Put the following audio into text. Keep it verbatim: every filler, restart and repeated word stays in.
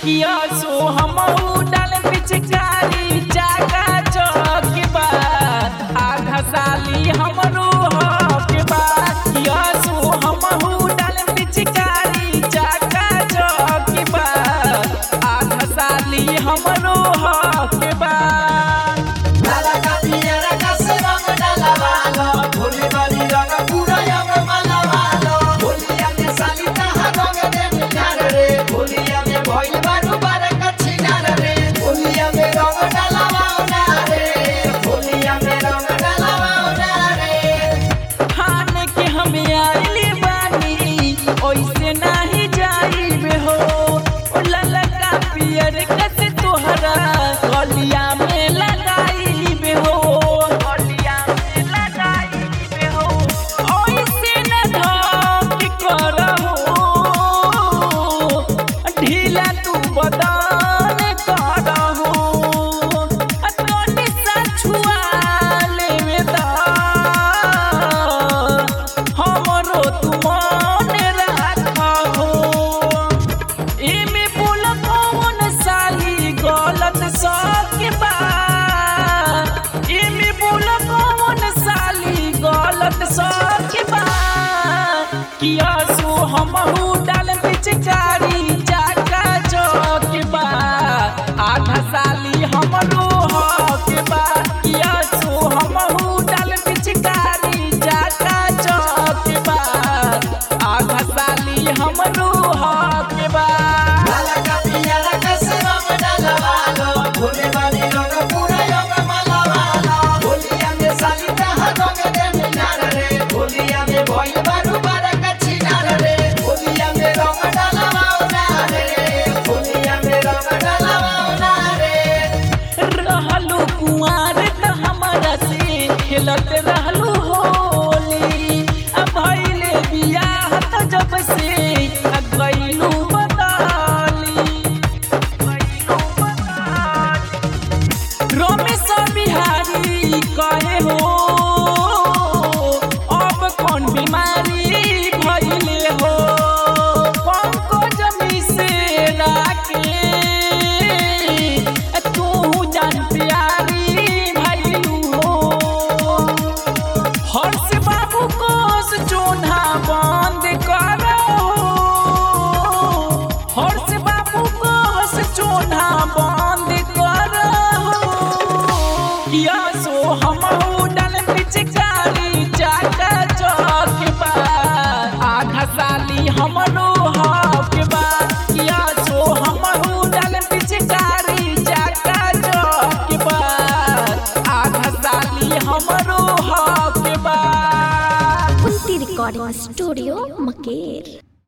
किया सो हम डाल पिचकारी जागा चौक बा आधा साली हमरो हक बा किया सो हम डाल पिचकारी जागा चौक बा आधा साली हमरो हक बा किया सो हमहू डाल पिचकारी जाका चौक बा आधा साली हमरो हक बा किया सो हमहू डाल पिचकारी जाका चौक बा आधा साली हमरो हक बा खेलत रहलू होली अब भइले बियाह त जब से गइलू बताली गइलू बताली रमेश बिहारी कहे हो अब कौन बीमारी भइले हो पंकज से राके तू जान प्यारी हर्ष बाबू कोस चून्हा बंद करो हर्ष बाबू कोस चून्हा बंद करो किया सो हमहू डाल पिचकारी जाका चौक बा आधा साली हमरो हक बा किया सो हमहू डाल पिचकारी जाका चौक बा आधा साली हमरो हक बा रिकॉर्डिंग स्टूडियो मकेर।